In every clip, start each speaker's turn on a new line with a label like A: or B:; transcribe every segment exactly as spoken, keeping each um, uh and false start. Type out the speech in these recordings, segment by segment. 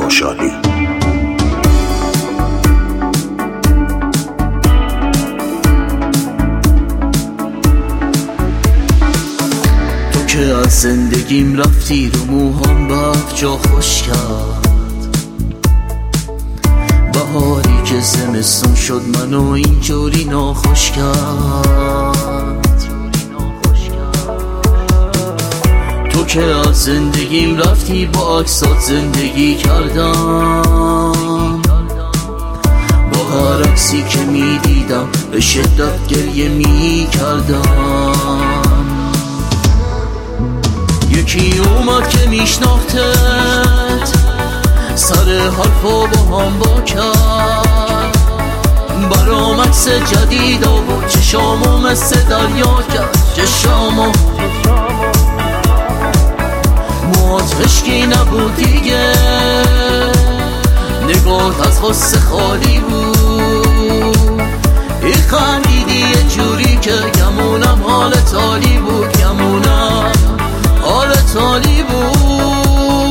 A: خوشحالی.
B: تو که از زندگیم رفتی رو موهام بف جا خوش کرد، بهاری که زمستون شد منو اینجوری ناخوش کرد. تو که از زندگیم رفتی با عکسات زندگی کردم، با هر عکسی که می دیدم به شدت گریه می کردم. یکی اومد که میشناختت، سر حرفا با هم با کرد، برام عکس جدید و چشامو مثل دریا کرد. چشامو موات عشقی نبود دیگه، نگات از غصه خالی بود. ای خندیدی یه جوری که گمونم حال تالی بود، گمونم حال تالی بود.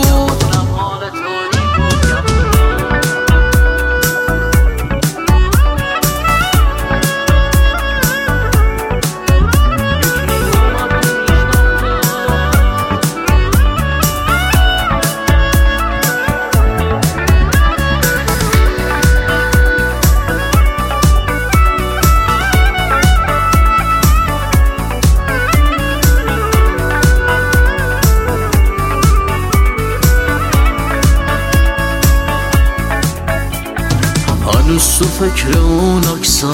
B: هنوز تو فکر اون اکسا،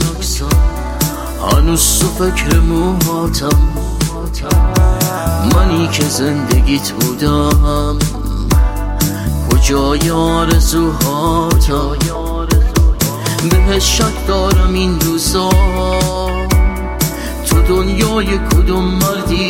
B: هنوز تو فکر موهاتم، منی که زندگیت بودم کجای آرزوهاتم. بهت شک دارم این روزا، تو دنیای کدوم مردی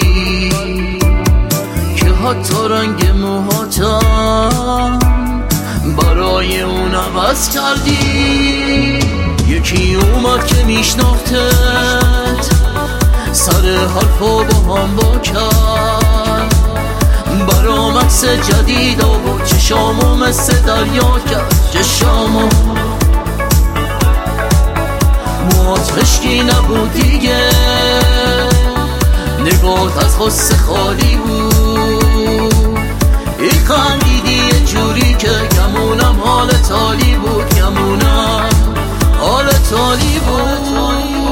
B: که حتی رنگ موهاتم برای اون عوض کردی. یکی اومد که میشناختت، سر حرفا با هم با کرد، برام عکس جدید و چشامو مثل دریا کرد. چشامو موات عشقی نبود دیگه، نگات از غصه خالی بود. ای خندیدی یه جوری که گمونم حال تالی بود، گمونم حال تالی بود.